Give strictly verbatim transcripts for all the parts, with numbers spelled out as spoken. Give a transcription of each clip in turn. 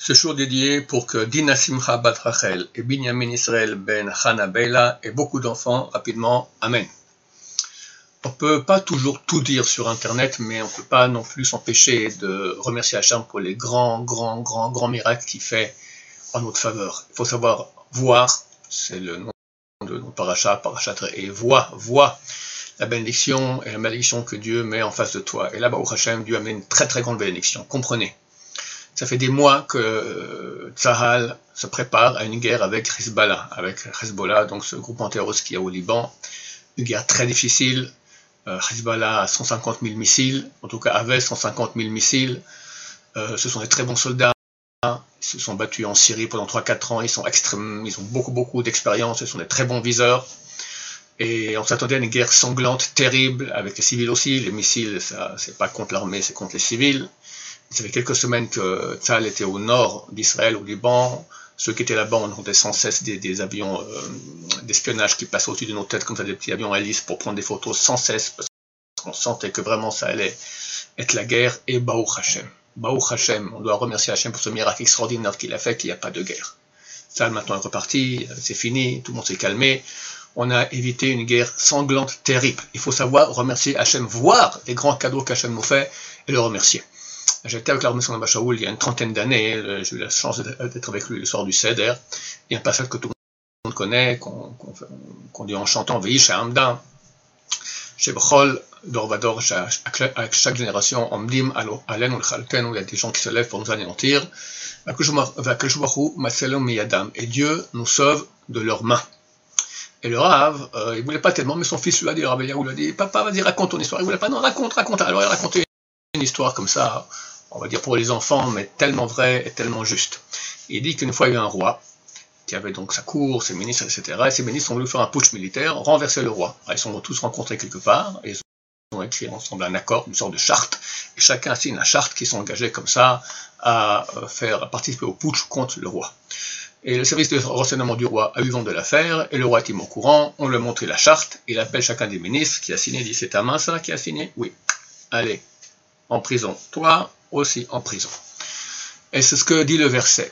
Ce jour dédié pour que Dina Simcha bat Rachel et Binyamin Israël ben Hana Beila aient beaucoup d'enfants rapidement. Amen. On ne peut pas toujours tout dire sur Internet, mais on ne peut pas non plus s'empêcher de remercier Hachem pour les grands, grands, grands, grands miracles qu'il fait en notre faveur. Il faut savoir voir, c'est le nom de notre paracha, parachat, et vois, vois la bénédiction et la malédiction que Dieu met en face de toi. Et là, Baruch Hashem, Dieu a amené une très très grande bénédiction. Comprenez. Ça fait des mois que Tzahal se prépare à une guerre avec Hezbollah, avec Hezbollah, donc ce groupement terroriste qu'il y a au Liban. Une guerre très difficile. Euh, Hezbollah a cent cinquante mille missiles, en tout cas avait cent cinquante mille missiles. Euh, ce sont des très bons soldats. Ils se sont battus en Syrie pendant trois à quatre ans. Ils sont extrêmes, ils ont beaucoup beaucoup d'expérience. Ce sont des très bons viseurs. Et on s'attendait à une guerre sanglante, terrible, avec les civils aussi. Les missiles, ça, c'est pas contre l'armée, c'est contre les civils. Ça fait quelques semaines que Tzahal était au nord d'Israël, au Liban. Ceux qui étaient là-bas, on entendait sans cesse des, des avions euh, d'espionnage qui passaient au-dessus de nos têtes, comme ça, des petits avions hélices pour prendre des photos sans cesse, parce qu'on sentait que vraiment ça allait être la guerre. Et Baruch Hashem. Baruch Hashem, on doit remercier Hashem pour ce miracle extraordinaire qu'il a fait, qu'il n'y a pas de guerre. Tzahal maintenant est reparti, c'est fini, tout le monde s'est calmé. On a évité une guerre sanglante, terrible. Il faut savoir remercier Hashem, voir les grands cadeaux qu'Hachem nous fait et le remercier. J'étais avec l'armée Abba Shaul il y a une trentaine d'années, j'ai eu la chance d'être avec lui le soir du Seder. Il y a un passage que tout le monde connaît, qu'on qu'on, qu'on dit en chantant Ve'ish Hamda, Shebchol, Dorvador, à chaque génération, Omdim, Alen, Chalten, où il y a des gens qui se lèvent pour nous anéantir. Et Dieu nous sauve de leurs mains. Et le Rav, euh, il ne voulait pas tellement, mais son fils lui a dit, le Rav Eliaou lui a dit, papa, vas-y, raconte ton histoire. Il ne voulait pas, non, raconte, raconte. Alors il a raconté une histoire comme ça, on va dire pour les enfants, mais tellement vraie et tellement juste. Il dit qu'une fois il y a eu un roi, qui avait donc sa cour, ses ministres, et cetera. Et ces ministres ont voulu faire un putsch militaire, renverser le roi. Alors, ils sont tous rencontrés quelque part, et ils ont écrit ensemble un accord, une sorte de charte, et chacun signe la charte qui sont engagés comme ça à faire à participer au putsch contre le roi. Et le service de renseignement du roi a eu vent de l'affaire, et le roi est au courant, on lui a montré la charte, il appelle chacun des ministres qui a signé, il dit, c'est ta main ça qui a signé? Oui. Allez, en prison. Toi aussi en prison. Et c'est ce que dit le verset.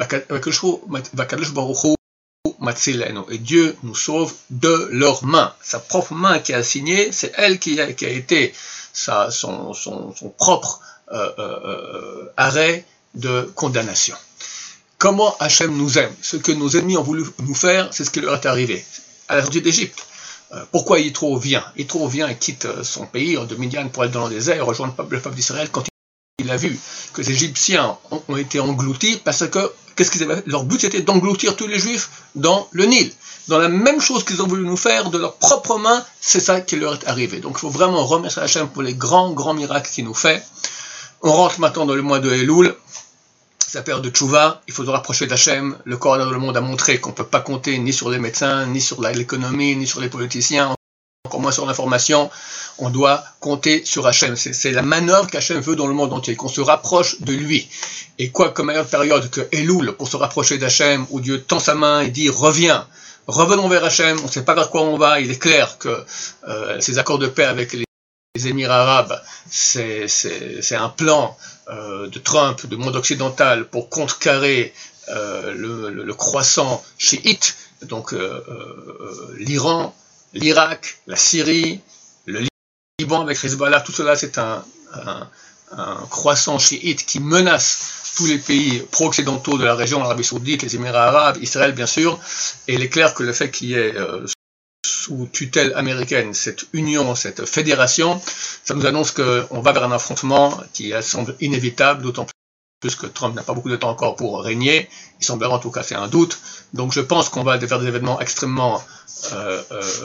Et Dieu nous sauve de leurs mains. Sa propre main qui a signé, c'est elle qui a, qui a été sa, son, son, son propre euh, euh, arrêt de condamnation. Comment Hachem nous aime? Ce que nos ennemis ont voulu nous faire, c'est ce qui leur est arrivé. À la sortie d'Égypte. Euh, pourquoi Yitro vient? Yitro vient et quitte son pays de Midian pour aller dans le désert et rejoindre le peuple d'Israël quand il a vu que les Égyptiens ont, ont été engloutis parce que, qu'est-ce qu'ils avaient fait? Leur but c'était d'engloutir tous les Juifs dans le Nil. Dans la même chose qu'ils ont voulu nous faire de leurs propres mains, c'est ça qui leur est arrivé. Donc il faut vraiment remercier Hachem pour les grands, grands miracles qu'il nous fait. On rentre maintenant dans le mois de Elul. C'est la période de Tchouva, il faut se rapprocher d'Hachem. Le Coran dans le monde a montré qu'on ne peut pas compter ni sur les médecins, ni sur l'économie, ni sur les politiciens, encore moins sur l'information. On doit compter sur Hachem. C'est la manœuvre qu'Hachem veut dans le monde entier, qu'on se rapproche de lui. Et quoi comme meilleure période que Elul pour se rapprocher d'Hachem, où Dieu tend sa main et dit « Reviens, revenons vers Hachem, on ne sait pas vers quoi on va ». Il est clair que euh, ces accords de paix avec les les Émirats arabes, c'est un plan euh, de Trump, du monde occidental, pour contrecarrer euh, le, le, le croissant chiite, donc euh, euh, l'Iran, l'Irak, la Syrie, le Liban avec Hezbollah, tout cela c'est un, un, un croissant chiite qui menace tous les pays pro-occidentaux de la région, l'Arabie Saoudite, les Émirats arabes, Israël bien sûr, et il est clair que le fait qu'il y ait euh, sous tutelle américaine, cette union, cette fédération, ça nous annonce qu'on va vers un affrontement qui semble inévitable, d'autant plus que Trump n'a pas beaucoup de temps encore pour régner. Il semblerait en tout cas, c'est un doute. Donc je pense qu'on va vers des événements extrêmement, euh, euh,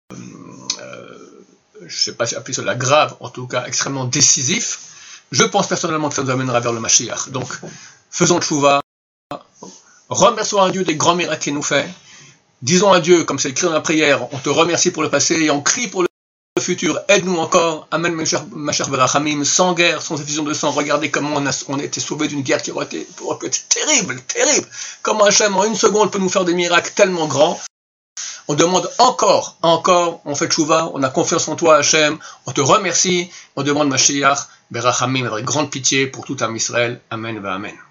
euh, je ne sais pas si appeler cela grave, en tout cas extrêmement décisifs. Je pense personnellement que ça nous amènera vers le Mashiach. Donc faisons tchouva, remercions à Dieu des grands miracles qu'il nous fait. Disons à Dieu, comme c'est écrit dans la prière, on te remercie pour le passé et on crie pour le futur. Aide-nous encore. Amen, ma chère Berachamim, sans guerre, sans effusion de sang. Regardez comment on a, on a été sauvé d'une guerre qui aurait été, aurait pu être terrible, terrible. Comment Hachem, en une seconde, peut nous faire des miracles tellement grands. On demande encore, encore, on fait tchouva, on a confiance en toi, Hachem. On te remercie. On demande Mashiach, Berachamim, avec grande pitié pour tout Am Israël. Amen, va Amen.